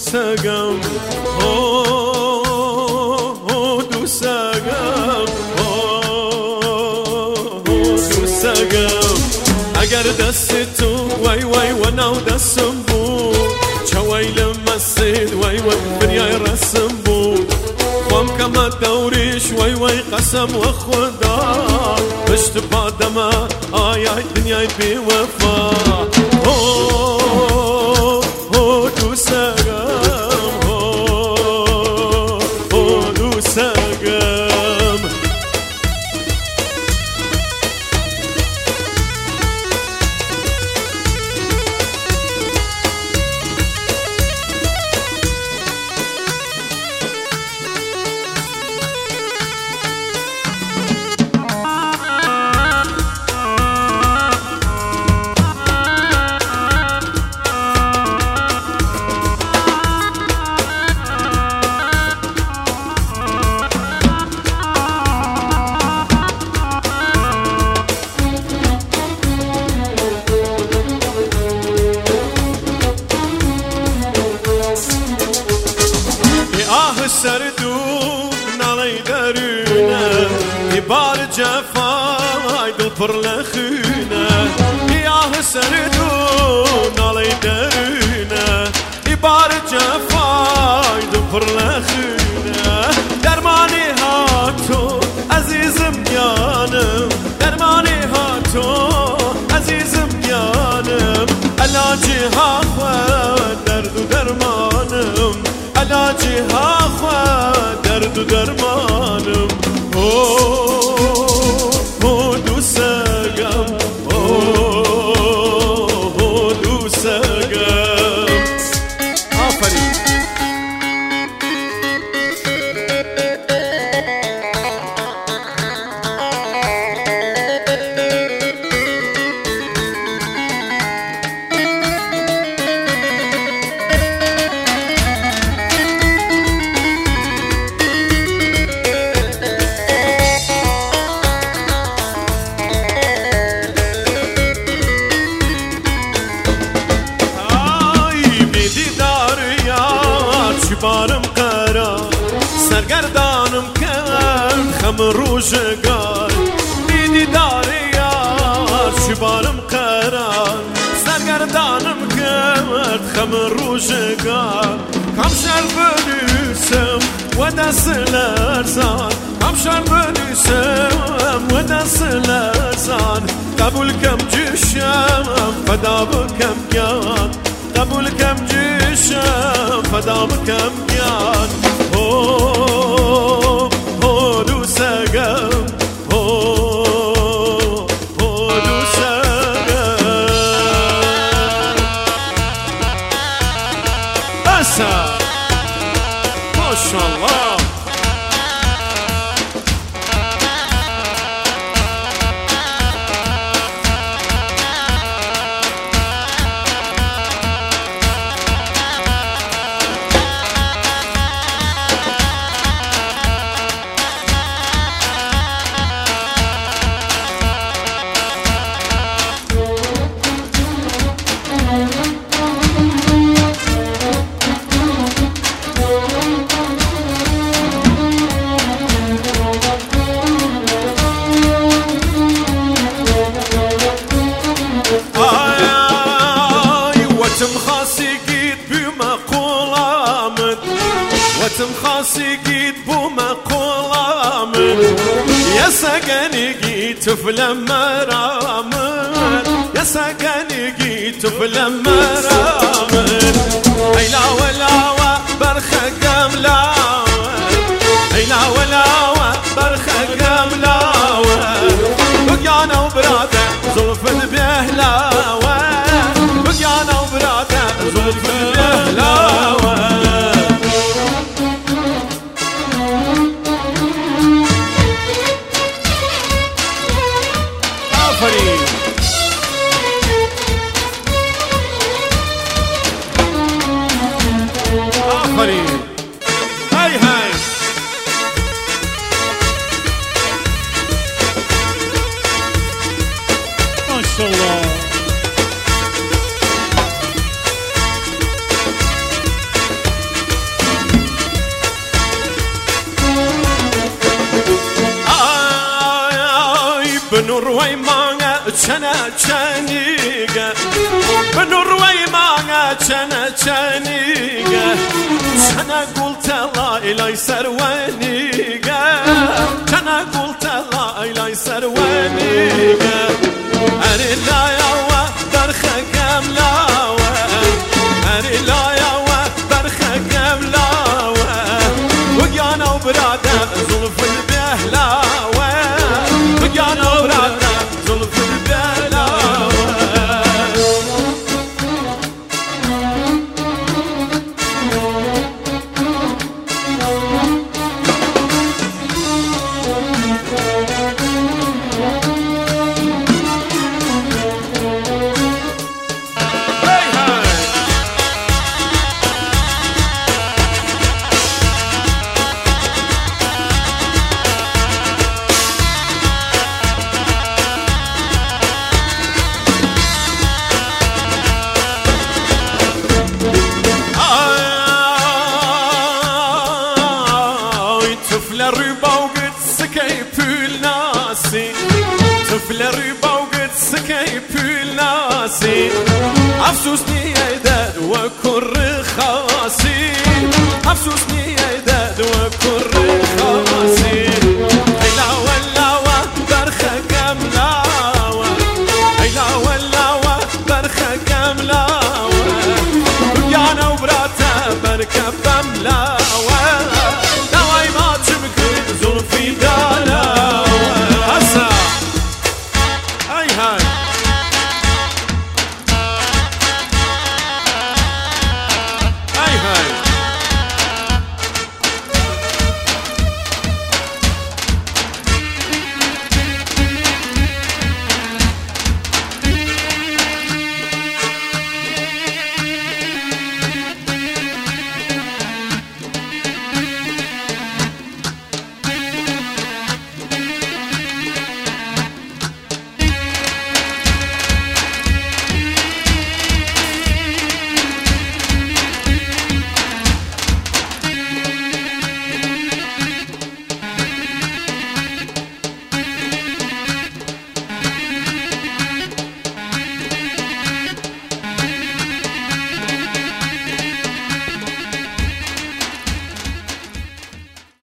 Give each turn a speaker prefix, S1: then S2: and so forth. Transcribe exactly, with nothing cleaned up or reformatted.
S1: دوسگم دوسگم دوسگم اگر دست تو وای وای و نو دستم بود چوای لمسید وای وای دنیای رسم بود خام کما دوریش وای وای قسم و خدا پشت پادم آیای دنیای بی وفا دوسگم دوسگم سردو نالی درونه بار جفای دل پر لخونه بیاه سردو نالی درونه بار جفای دل پر لخونه درمانی ها تو عزیزم یانم درمانی ها تو عزیزم یانم علاجی ها خود درد و درمانم علاجی ها خود درد و درمانم او دوسگم او دوسگم آفرین بارم قرار سرگردانم کرد خم روزگار دیدی داری یار چی بارم قرار سرگردانم کرد خم روزگار کم شر بنویسم و دست لرزان کم شر بنویسم و دست لرزان قبول کم جشم فدا بکم یاد قبول کم جشم فدا بکم یاد او او دوسگم او او دوسگم بسا ماشاءالله وتم خاصي قيد بمقولامن يا سقني قيت فلما رامن يا سقني قيت فلما رامن هيلا ولا برخة قملا هيلا ولا برخة قملا بقيانا وبراده زلف بهلاوه بقيانا وبراده زلف بهلاوه بنور وي مانا تشنا تشانيقة بنور وي مانا تشنا تشانيقة تشنا قلت لا إلي سروانيقة تشنا قلت لا إلي سروانيقة أري لا يوا برخة كاملاوة أري لا يوا برخة كاملاوة وقيانا وبرادة زلف البهلاوة وقيانا وبرادة زلف البهلاوة طفل ربا وقد سكي بول ناسي طفل ربا وقد سكي بول ناسي أفسوسني يداد وكر خاسي أفسوسني يداد وكر خاسي هيلا ولاوة برخة كاملاوة هيلا ولاوة برخة كاملاوة ويانا وبراتا بركة بملاوة زلفي دالا هسا هاي هاي هاي هاي